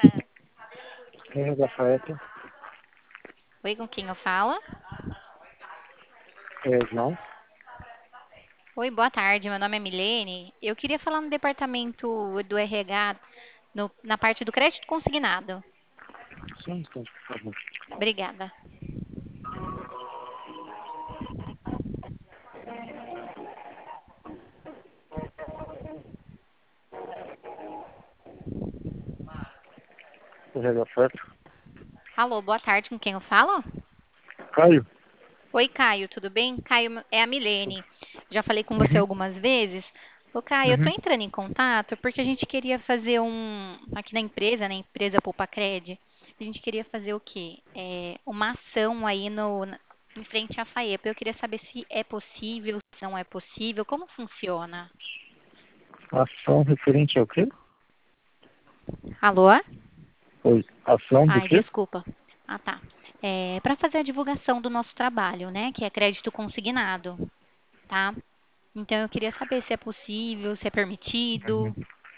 Ah, É, Rafael, oi, com quem eu falo? João. Oi, boa tarde. Meu nome é Milene. Eu queria falar no departamento do RH, na parte do crédito consignado. Só um instante, por favor. Obrigada. É, Rafael. Alô, boa tarde, com quem eu falo? Caio? Oi, Caio, tudo bem? Caio, é a Milene. Já falei com você Uhum, algumas vezes. Ô, Caio, eu tô uhum. entrando em contato porque a gente queria fazer aqui na empresa Poupacred, a gente queria fazer o quê? Uma ação aí em frente à FAEP. Eu queria saber se é possível, se não é possível, como funciona? Ação referente ao quê? Alô? Oi, ação do Ai, quê? desculpa. Ah, tá. É, para fazer a divulgação do nosso trabalho, né? Que é crédito consignado, tá? Então eu queria saber se é possível, se é permitido. Uhum.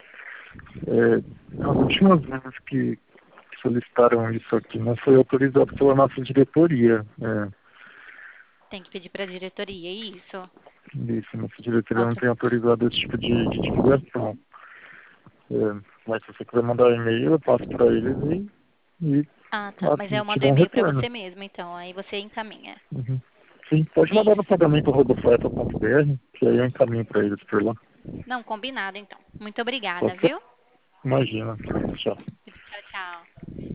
As últimas vezes que solicitaram isso aqui não foi autorizado pela nossa diretoria. Tem que pedir para a diretoria, é isso? Isso, nossa diretoria não Auto- tem autorizado esse tipo de divulgação. É, mas se você quiser mandar um e-mail, eu passo para eles e Ah, tá. Mas e eu te mando dou um e-mail para retorno. você mesmo, então. Aí você encaminha. Uhum. Sim, pode É mandar no isso. pagamento@fleta.br, que aí eu encaminho para eles por lá. Não, combinado, então. Muito obrigada, Qualquer... viu? Imagina. Tchau. Tchau, tchau.